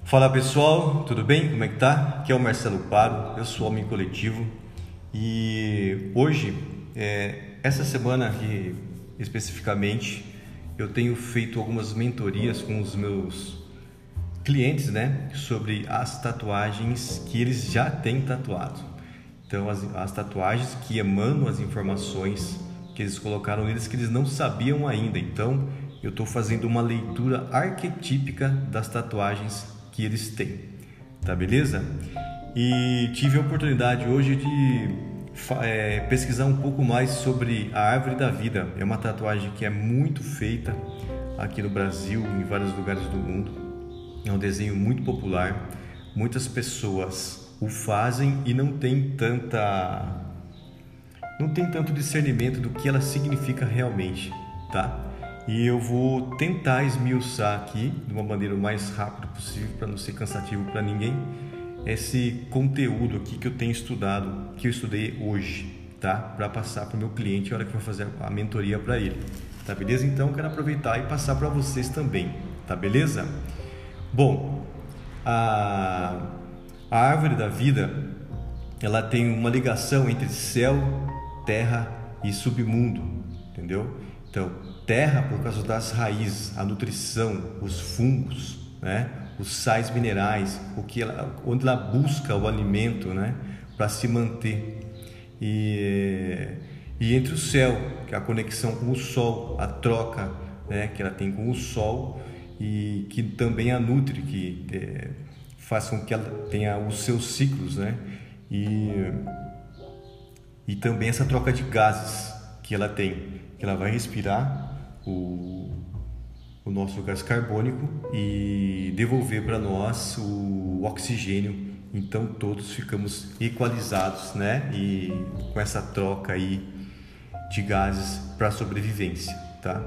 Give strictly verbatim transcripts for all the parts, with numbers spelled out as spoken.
Fala pessoal, tudo bem? Como é que tá? Aqui é o Marcelo Paro, eu sou homem coletivo e hoje, é, essa semana aqui especificamente, eu tenho feito algumas mentorias com os meus clientes, né, sobre as tatuagens que eles já têm tatuado. Então, as, as tatuagens que emanam as informações que eles colocaram neles que eles não sabiam ainda. Então, eu estou fazendo uma leitura arquetípica das tatuagens que eles têm, tá beleza? E tive a oportunidade hoje de é, pesquisar um pouco mais sobre a árvore da vida. É uma tatuagem que é muito feita aqui no Brasil, em vários lugares do mundo. É um desenho muito popular. Muitas pessoas o fazem e não tem tanta, não tem tanto discernimento do que ela significa realmente, tá? E eu vou tentar esmiuçar aqui, de uma maneira o mais rápida possível, para não ser cansativo para ninguém, esse conteúdo aqui que eu tenho estudado, que eu estudei hoje, tá? Para passar para o meu cliente na hora que eu vou fazer a mentoria para ele, tá beleza? Então, eu quero aproveitar e passar para vocês também, tá beleza? Bom, a, a árvore da vida, ela tem uma ligação entre céu, terra e submundo, entendeu? Então, terra por causa das raízes, a nutrição, os fungos, né? Os sais minerais, o que ela, onde ela busca o alimento, né? Para se manter. E, e entre o céu, que é a conexão com o sol, a troca, né? Que ela tem com o sol e que também a nutre, que é, faz com que ela tenha os seus ciclos, né? E, e também essa troca de gases que ela tem, que ela vai respirar o, o nosso gás carbônico e devolver para nós o oxigênio. Então todos ficamos equalizados, né? E com essa troca aí de gases para a sobrevivência, tá?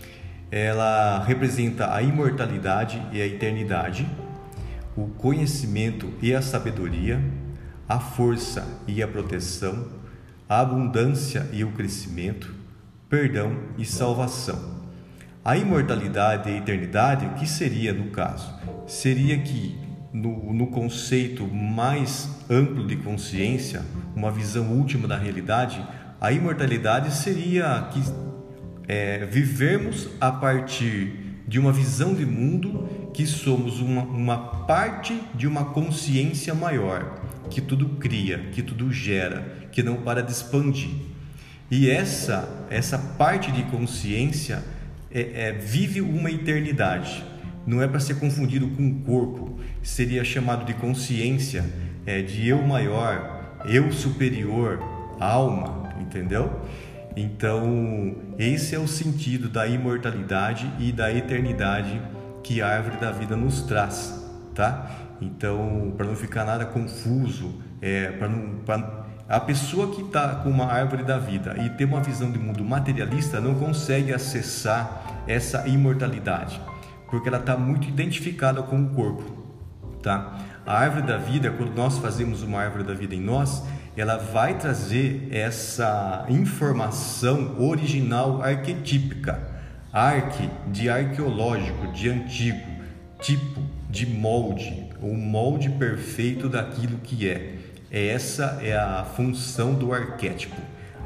Ela representa a imortalidade e a eternidade, o conhecimento e a sabedoria, a força e a proteção, a abundância e o crescimento, perdão e salvação. A imortalidade e a eternidade, o que seria no caso? Seria que no, no conceito mais amplo de consciência, uma visão última da realidade, a imortalidade seria que é, vivermos a partir de uma visão de mundo que somos uma, uma parte de uma consciência maior, que tudo cria, que tudo gera, que não para de expandir. E essa, essa parte de consciência é, é, vive uma eternidade. Não é para ser confundido com o corpo. Seria chamado de consciência, é, de eu maior, eu superior, alma, entendeu? Então, esse é o sentido da imortalidade e da eternidade que a árvore da vida nos traz, tá? Então, para não ficar nada confuso, é, para não... Pra, a pessoa que está com uma árvore da vida e tem uma visão de mundo materialista não consegue acessar essa imortalidade, porque ela está muito identificada com o corpo, tá? A árvore da vida, quando nós fazemos uma árvore da vida em nós, ela vai trazer essa informação original arquetípica, arque de arqueológico, de antigo, tipo de molde, o molde perfeito daquilo que é. Essa é a função do arquétipo,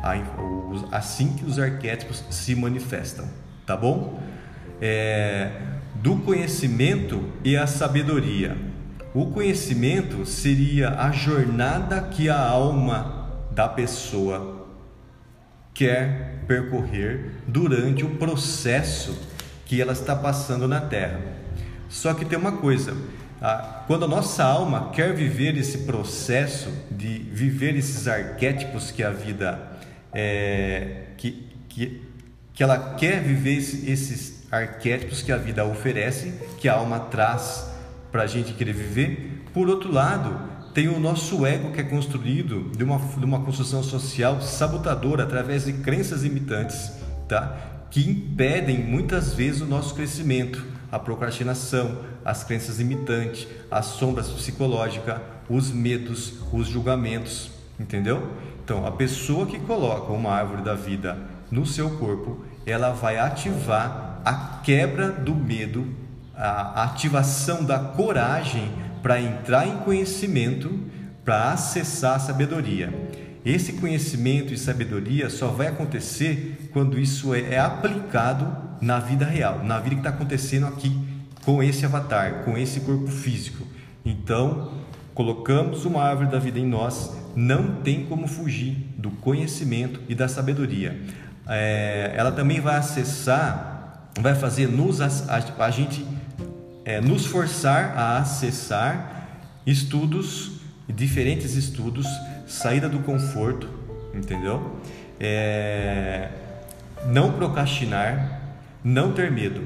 assim que os arquétipos se manifestam, tá bom? É, do conhecimento e a sabedoria. O conhecimento seria a jornada que a alma da pessoa quer percorrer durante o processo que ela está passando na Terra. Só que tem uma coisa... Quando a nossa alma quer viver esse processo de viver esses arquétipos que a vida é, que, que, que ela quer viver esse, esses arquétipos que a vida oferece, que a alma traz para a gente querer viver. Por outro lado, tem o nosso ego, que é construído de uma, de uma construção social sabotadora através de crenças limitantes, tá? Que impedem muitas vezes o nosso crescimento. A procrastinação, as crenças limitantes, as sombras psicológicas, os medos, os julgamentos, entendeu? Então, a pessoa que coloca uma árvore da vida no seu corpo, ela vai ativar a quebra do medo a ativação da coragem para entrar em conhecimento, para acessar a sabedoria. Esse conhecimento e sabedoria só vai acontecer quando isso é, é aplicado na vida real, na vida que está acontecendo aqui com esse avatar, com esse corpo físico. Então, colocamos uma árvore da vida em nós, não tem como fugir do conhecimento e da sabedoria. É, ela também vai acessar, vai fazer nos, a, a gente é, nos forçar a acessar estudos, diferentes estudos, saída do conforto, entendeu? É, não procrastinar, não ter medo.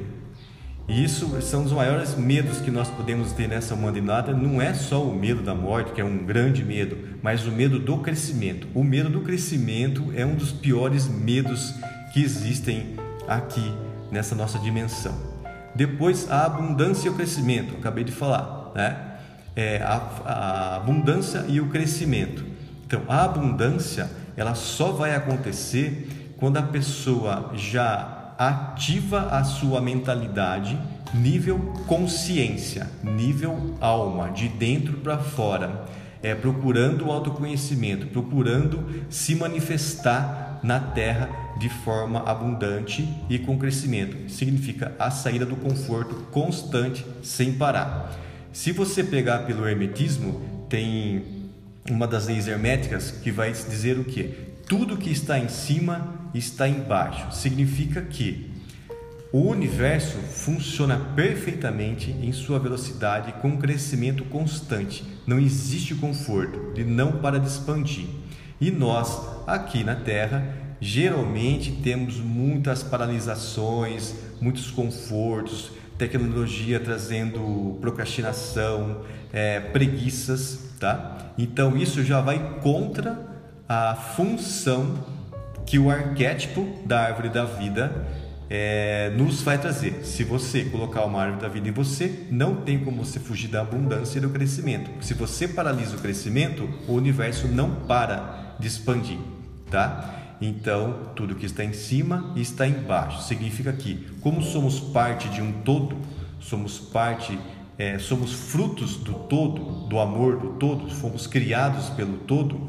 E isso são os maiores medos que nós podemos ter nessa humanidade. Não é só o medo da morte, que é um grande medo, mas o medo do crescimento. O medo do crescimento é um dos piores medos que existem aqui nessa nossa dimensão. Depois, a abundância e o crescimento, acabei de falar, né? É, a, a abundância e o crescimento. Então, a abundância, ela só vai acontecer quando a pessoa já ativa a sua mentalidade nível consciência, nível alma, de dentro para fora, é, procurando o autoconhecimento, procurando se manifestar na Terra de forma abundante e com crescimento. Significa a saída do conforto constante, sem parar. Se você pegar pelo hermetismo, tem uma das leis herméticas que vai dizer o quê? Tudo que está em cima está embaixo. Significa que o universo funciona perfeitamente em sua velocidade com crescimento constante. Não existe conforto, ele não para de expandir. E nós, aqui na Terra, geralmente temos muitas paralisações, muitos confortos, tecnologia trazendo procrastinação, é, preguiças, tá? Então isso já vai contra a função que o arquétipo da árvore da vida é, nos vai trazer. Se você colocar uma árvore da vida em você, não tem como você fugir da abundância e do crescimento. Se você paralisa o crescimento, o universo não para de expandir, tá? Então, tudo que está em cima está embaixo. Significa que, como somos parte de um todo, somos parte, é, somos frutos do todo, do amor do todo, fomos criados pelo todo,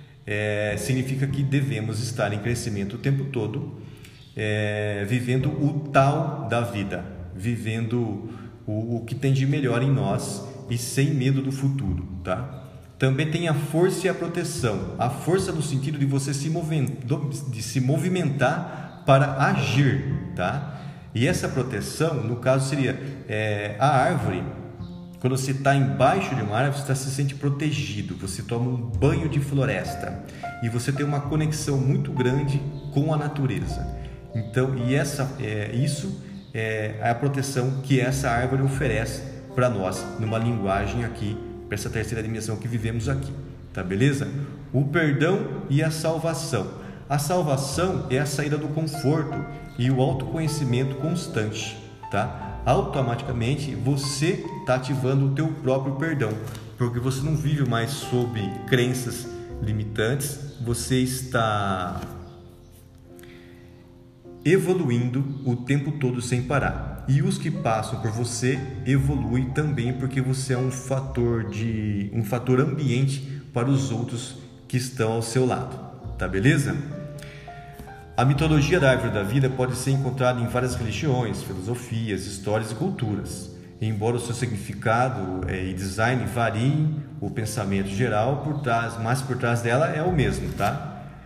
é, significa que devemos estar em crescimento o tempo todo, é, vivendo o tal da vida, vivendo o, o que tem de melhor em nós e sem medo do futuro, tá? Também tem a força e a proteção. A força no sentido de você se movimentar, de se movimentar para agir, tá? E essa proteção, no caso, seria é, a árvore. Quando você está embaixo de uma árvore, você tá, se sente protegido. Você toma um banho de floresta e você tem uma conexão muito grande com a natureza. Então, e essa, é, isso é a proteção que essa árvore oferece para nós, numa linguagem aqui, para essa terceira dimensão que vivemos aqui, tá beleza? O perdão e a salvação. A salvação é a saída do conforto e o autoconhecimento constante, tá? Automaticamente você está ativando o teu próprio perdão, porque você não vive mais sob crenças limitantes, você está evoluindo o tempo todo sem parar. E os que passam por você evoluem também, porque você é um fator de um fator ambiente para os outros que estão ao seu lado, tá beleza? A mitologia da árvore da vida pode ser encontrada em várias religiões, filosofias, histórias e culturas. Embora o seu significado é, e design variem, o pensamento geral por trás, mas por trás dela é o mesmo, tá?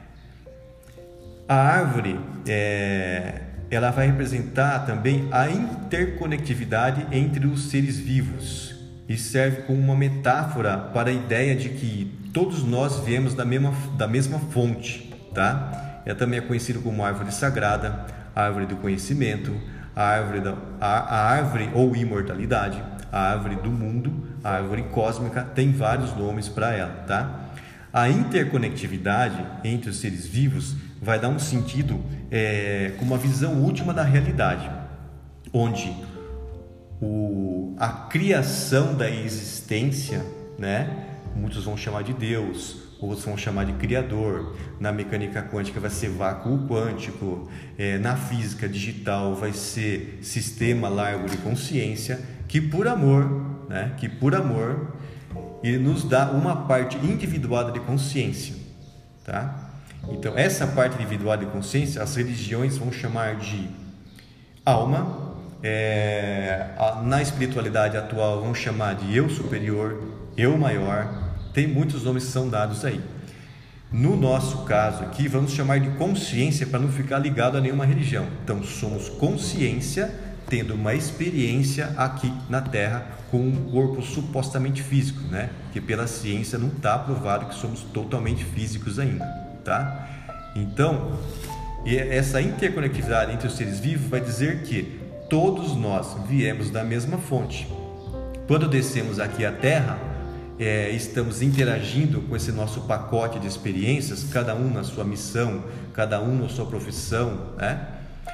A árvore é, ela vai representar também a interconectividade entre os seres vivos e serve como uma metáfora para a ideia de que todos nós viemos da mesma, da mesma fonte, tá? Ela também é conhecida como árvore sagrada, árvore do conhecimento, a árvore, da, a, a árvore ou imortalidade, a árvore do mundo, a árvore cósmica, tem vários nomes para ela, tá? A interconectividade entre os seres vivos vai dar um sentido é, com uma visão última da realidade, onde o, a criação da existência, né, muitos vão chamar de Deus, outros vão chamar de criador. Na mecânica quântica vai ser vácuo quântico, é, na física digital vai ser sistema largo de consciência, que por amor, né, que por amor, ele nos dá uma parte individuada de consciência, tá? Então, essa parte individual de consciência, as religiões vão chamar de alma, é, a, na espiritualidade atual vão chamar de eu superior, eu maior, tem muitos nomes que são dados aí. No nosso caso aqui, vamos chamar de consciência para não ficar ligado a nenhuma religião. Então, somos consciência tendo uma experiência aqui na Terra com um corpo supostamente físico, né? Que pela ciência não está provado que somos totalmente físicos ainda, tá? Então, essa interconectividade entre os seres vivos vai dizer que todos nós viemos da mesma fonte. Quando descemos aqui à Terra, é, estamos interagindo com esse nosso pacote de experiências, cada um na sua missão, cada um na sua profissão, né?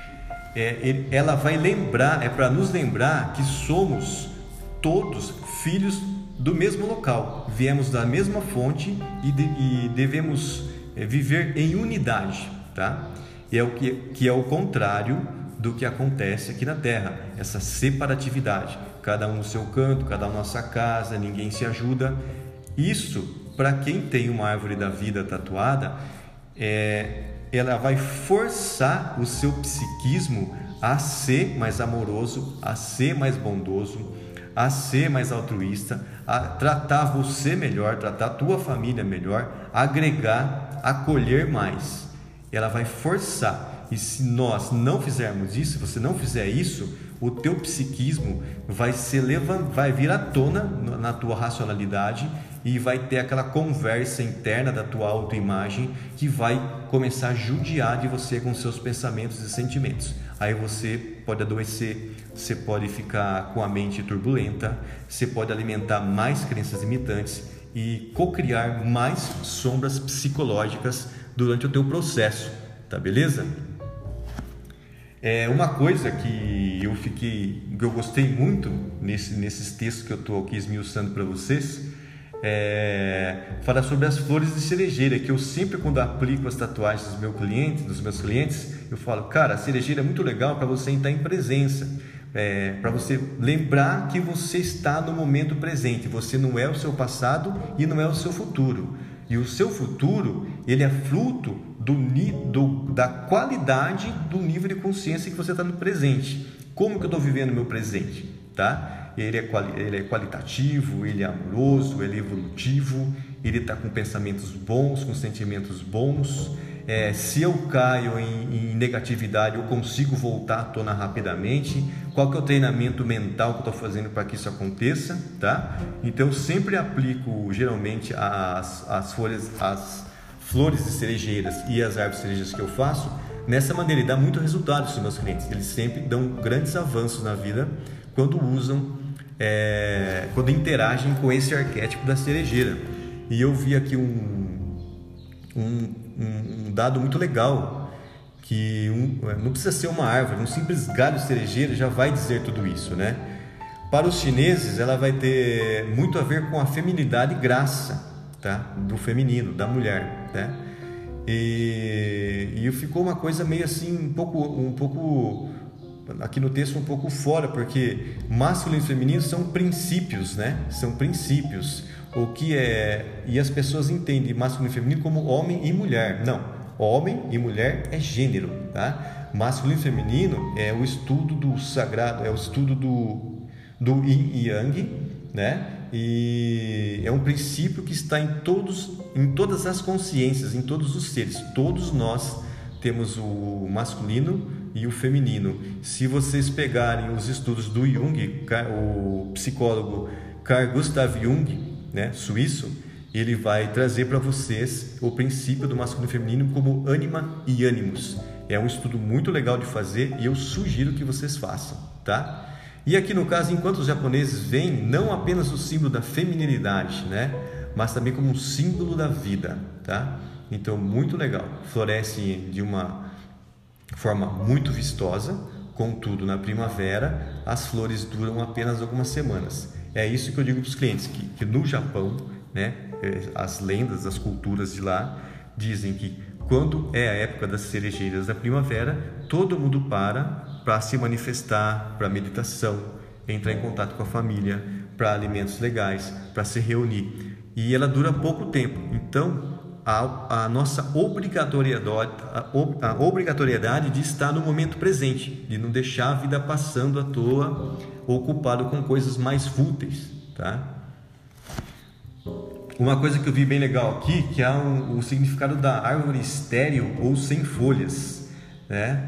É, ela vai lembrar, é para nos lembrar que somos todos filhos do mesmo local, viemos da mesma fonte e, de, e devemos é, viver em unidade, tá? E é o que, que é o contrário do que acontece aqui na Terra, essa separatividade, cada um no seu canto, cada um na nossa casa, ninguém se ajuda. Isso, para quem tem uma árvore da vida tatuada, é, ela vai forçar o seu psiquismo a ser mais amoroso, a ser mais bondoso, a ser mais altruísta, a tratar você melhor, tratar a tua família melhor, agregar, acolher mais. Ela vai forçar. E se nós não fizermos isso, se você não fizer isso, o teu psiquismo vai se levar, vai vir à tona na tua racionalidade e vai ter aquela conversa interna da tua autoimagem que vai começar a judiar de você com seus pensamentos e sentimentos. Aí você pode adoecer, você pode ficar com a mente turbulenta, você pode alimentar mais crenças limitantes e cocriar mais sombras psicológicas durante o teu processo, tá beleza? É uma coisa que eu fiquei, que eu gostei muito nesse, nesses textos que eu estou aqui esmiuçando para vocês, é falar sobre as flores de cerejeira, que eu sempre, quando aplico as tatuagens dos meus clientes, dos meus clientes, eu falo, cara, a cerejeira é muito legal para você entrar em presença, é, para você lembrar que você está no momento presente, você não é o seu passado e não é o seu futuro. E o seu futuro, ele é fruto do, do, da qualidade do nível de consciência que você está no presente. Como que eu estou vivendo o meu presente? Tá? Ele, é quali, ele é qualitativo, ele é amoroso, ele é evolutivo, ele está com pensamentos bons, com sentimentos bons. É, se eu caio em, em negatividade, eu consigo voltar à tona rapidamente. Qual que é o treinamento mental que eu estou fazendo para que isso aconteça, tá? Então eu sempre aplico geralmente as, as folhas, as flores de cerejeiras e as árvores de cerejeiras que eu faço nessa maneira, e dá muito resultado para os meus clientes. Eles sempre dão grandes avanços na vida quando usam, é, quando interagem com esse arquétipo da cerejeira. E eu vi aqui um, um, um dado muito legal, que um, não precisa ser uma árvore, um simples galho de cerejeira já vai dizer tudo isso, né? Para os chineses, ela vai ter muito a ver com a feminilidade e graça, tá? Do feminino, da mulher, né? E, e ficou uma coisa meio assim, um pouco, um pouco, aqui no texto um pouco fora, porque masculino e feminino são princípios, né? São princípios. O que é, e as pessoas entendem masculino e feminino como homem e mulher. Não. Homem e mulher é gênero, tá? Masculino e feminino é o estudo do sagrado, é o estudo do, do yin e yang, né? E é um princípio que está em, todos, em todas as consciências, em todos os seres. Todos nós temos o masculino e o feminino. Se vocês pegarem os estudos do Jung, o psicólogo Carl Gustav Jung, né, suíço, ele vai trazer para vocês o princípio do masculino e feminino como ânima e ânimos. É um estudo muito legal de fazer e eu sugiro que vocês façam, tá? E aqui no caso, enquanto os japoneses veem não apenas o símbolo da feminilidade, né, mas também como um símbolo da vida, tá? Então, muito legal. Floresce de uma forma muito vistosa, contudo, na primavera, as flores duram apenas algumas semanas. É isso que eu digo para os clientes, que, que no Japão né? As lendas, as culturas de lá dizem que quando é a época das cerejeiras da primavera, todo mundo para para se manifestar, para meditação, entrar em contato com a família, para alimentos legais, para se reunir. E ela dura pouco tempo. Então, a, a nossa obrigatoriedade, a, a obrigatoriedade de estar no momento presente, de não deixar a vida passando à toa, ocupado com coisas mais fúteis, tá? Uma coisa que eu vi bem legal aqui, que é um, o significado da árvore estéril ou sem folhas, né?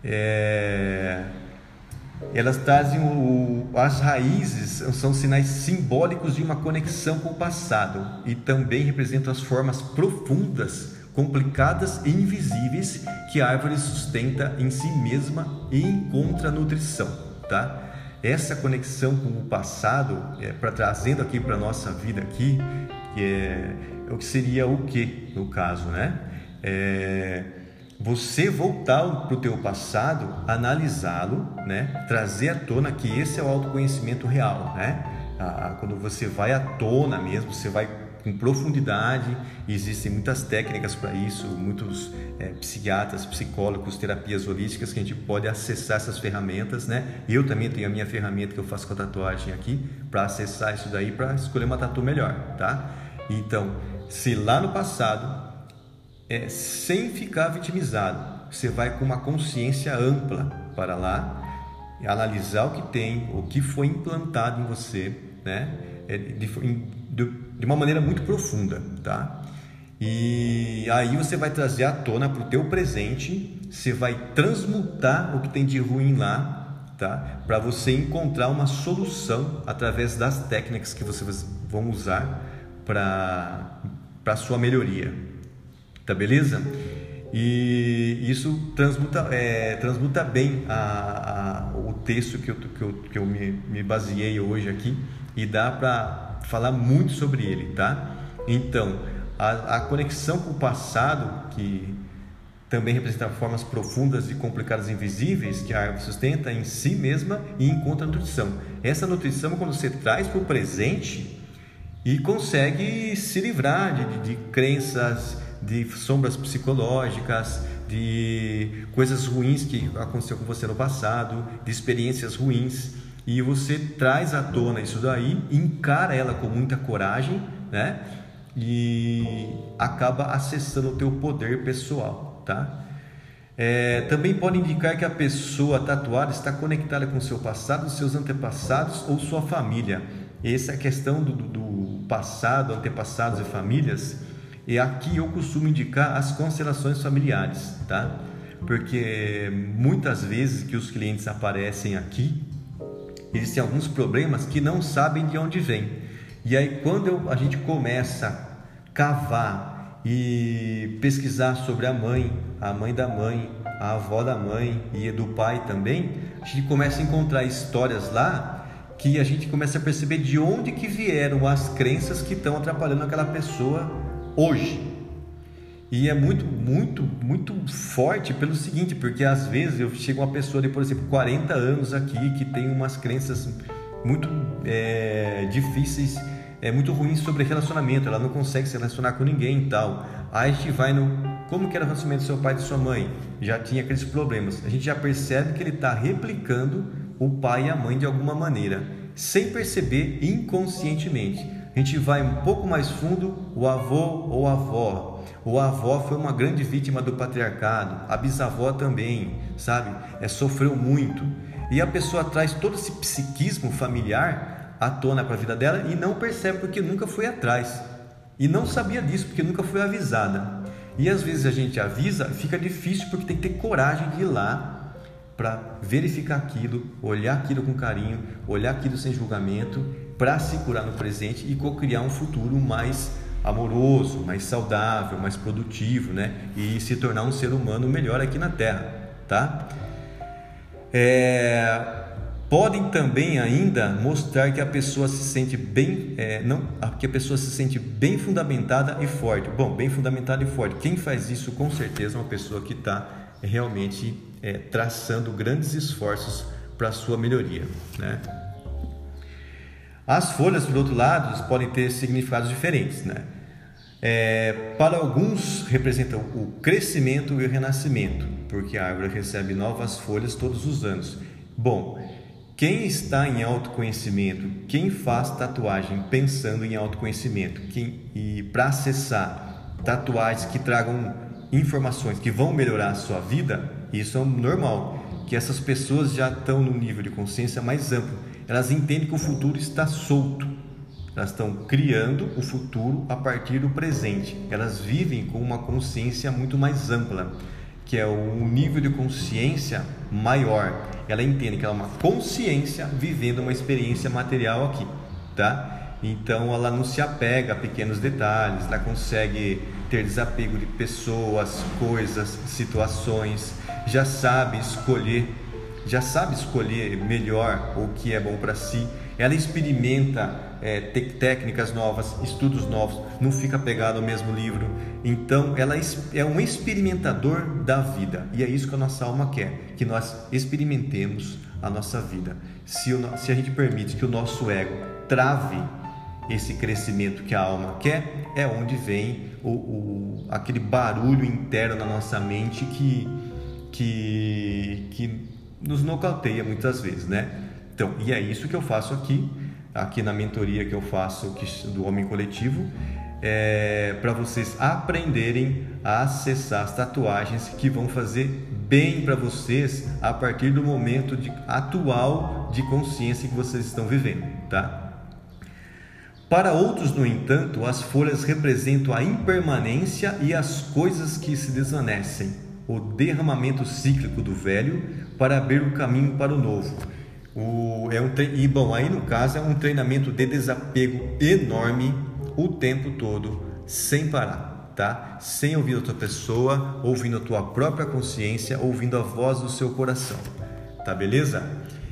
É... Elas trazem o, as raízes, são sinais simbólicos de uma conexão com o passado e também representam as formas profundas, complicadas e invisíveis que a árvore sustenta em si mesma e encontra nutrição, tá? Essa conexão com o passado, é, pra, trazendo aqui para a nossa vida aqui, que é o que seria o que no caso, né? É, você voltar para o teu passado, analisá-lo, né? Trazer à tona que esse é o autoconhecimento real, né? Ah, quando você vai à tona mesmo, você vai com profundidade, existem muitas técnicas para isso, muitos é, psiquiatras, psicólogos, terapias holísticas que a gente pode acessar essas ferramentas, né? Eu também tenho a minha ferramenta que eu faço com a tatuagem aqui para acessar isso daí, para escolher uma tatu melhor, tá? Então, se lá no passado, é, sem ficar vitimizado, você vai com uma consciência ampla para lá, analisar o que tem, o que foi implantado em você, né? É, de, de, de uma maneira muito profunda, tá? E aí você vai trazer à tona para o teu presente, você vai transmutar o que tem de ruim lá, tá? Para você encontrar uma solução através das técnicas que vocês vão usar para para sua melhoria, tá beleza? E isso transmuta, é, transmuta bem a, a, o texto que eu, que eu, que eu me, me baseei hoje aqui e dá para falar muito sobre ele, tá? Então, a, a conexão com o passado, que também representa formas profundas e complicadas e invisíveis que a árvore sustenta em si mesma e encontra nutrição. Essa nutrição, quando você traz para o presente e consegue se livrar de, de, de crenças, de sombras psicológicas, de coisas ruins que aconteceu com você no passado, de experiências ruins, e você traz à tona isso daí, encara ela com muita coragem, né? E acaba acessando o teu poder pessoal, tá? É, também pode indicar que a pessoa tatuada está conectada com o seu passado, seus antepassados ou sua família. Essa é a questão do, do passado, antepassados e famílias. E aqui eu costumo indicar as constelações familiares, tá? Porque muitas vezes que os clientes aparecem aqui, eles têm alguns problemas que não sabem de onde vem. E aí quando eu, a gente começa a cavar e pesquisar sobre a mãe, a mãe da mãe, a avó da mãe e do pai também, a gente começa a encontrar histórias lá que a gente começa a perceber de onde que vieram as crenças que estão atrapalhando aquela pessoa hoje. E é muito, muito, muito forte pelo seguinte, porque às vezes eu chego uma pessoa de, por exemplo, quarenta anos aqui, que tem umas crenças muito é, difíceis, é, muito ruins sobre relacionamento, ela não consegue se relacionar com ninguém e tal. Aí a gente vai no... Como que era o relacionamento do seu pai e de sua mãe? Já tinha aqueles problemas. A gente já percebe que ele está replicando o pai e a mãe de alguma maneira, sem perceber, inconscientemente. A gente vai um pouco mais fundo, o avô ou a avó. O avó foi uma grande vítima do patriarcado, a bisavó também, sabe? É, sofreu muito. E a pessoa traz todo esse psiquismo familiar à tona para a vida dela e não percebe porque nunca foi atrás. E não sabia disso porque nunca foi avisada. E às vezes a gente avisa, fica difícil porque tem que ter coragem de ir lá para verificar aquilo, olhar aquilo com carinho, olhar aquilo sem julgamento, para se curar no presente e co-criar um futuro mais amoroso, mais saudável, mais produtivo, né? E se tornar um ser humano melhor aqui na Terra, tá? É... Podem também ainda mostrar que a pessoa se sente bem, é, não, que a pessoa se sente bem fundamentada e forte. Bom, bem fundamentada e forte. Quem faz isso com certeza é uma pessoa que está realmente é, traçando grandes esforços para a sua melhoria, né? As folhas, por outro lado, podem ter significados diferentes, né? É, para alguns representam o crescimento e o renascimento, porque a árvore recebe novas folhas todos os anos. Bom, quem está em autoconhecimento, quem faz tatuagem pensando em autoconhecimento, quem, e para acessar tatuagens que tragam informações que vão melhorar a sua vida, isso é normal, que essas pessoas já estão num nível de consciência mais amplo, elas entendem que o futuro está solto, elas estão criando o futuro a partir do presente, elas vivem com uma consciência muito mais ampla, que é um nível de consciência maior. Ela entende que ela é uma consciência vivendo uma experiência material aqui, tá? Então ela não se apega a pequenos detalhes, ela consegue ter desapego de pessoas, coisas, situações, já sabe escolher, já sabe escolher melhor o que é bom para si. Ela experimenta é, técnicas novas, estudos novos, não fica pegado ao mesmo livro. Então ela é um experimentador da vida, e é isso que a nossa alma quer, que nós experimentemos a nossa vida. Se, o, se a gente permite que o nosso ego trave esse crescimento que a alma quer, é onde vem o, o, aquele barulho interno na nossa mente que, que, que nos nocauteia muitas vezes, né? Então, e é isso que eu faço aqui, aqui na mentoria que eu faço do Homem Coletivo, é, para vocês aprenderem a acessar as tatuagens que vão fazer bem para vocês a partir do momento de, atual de consciência que vocês estão vivendo, tá? Para outros, no entanto, as folhas representam a impermanência e as coisas que se desvanecem, o derramamento cíclico do velho para abrir o caminho para o novo. O, é um, e bom, aí no caso é um treinamento de desapego enorme o tempo todo, sem parar, tá? Sem ouvir outra pessoa, ouvindo a tua própria consciência, ouvindo a voz do seu coração, tá beleza?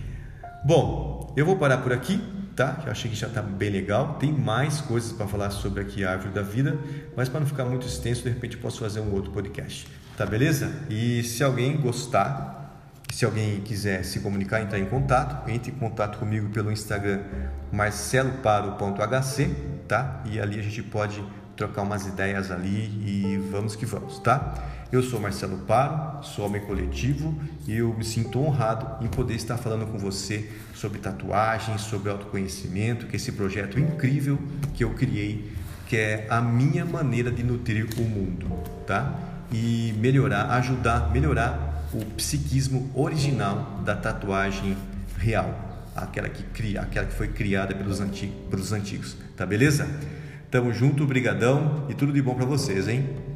Bom, eu vou parar por aqui, tá? Eu achei que já tá bem legal, tem mais coisas para falar sobre aqui a árvore da vida, mas para não ficar muito extenso, de repente eu posso fazer um outro podcast, tá beleza? E se alguém gostar, se alguém quiser se comunicar, entrar em contato, entre em contato comigo pelo Instagram marcelo paro ponto h c, tá? E ali a gente pode trocar umas ideias ali e vamos que vamos, tá? Eu sou Marcelo Paro, sou Homem Coletivo e eu me sinto honrado em poder estar falando com você sobre tatuagem, sobre autoconhecimento, que é esse projeto incrível que eu criei, que é a minha maneira de nutrir o mundo, tá? E melhorar, ajudar a melhorar o psiquismo original da tatuagem real, aquela que cria, aquela que foi criada pelos antigos, pelos antigos, tá beleza? Tamo junto, brigadão e tudo de bom para vocês, hein?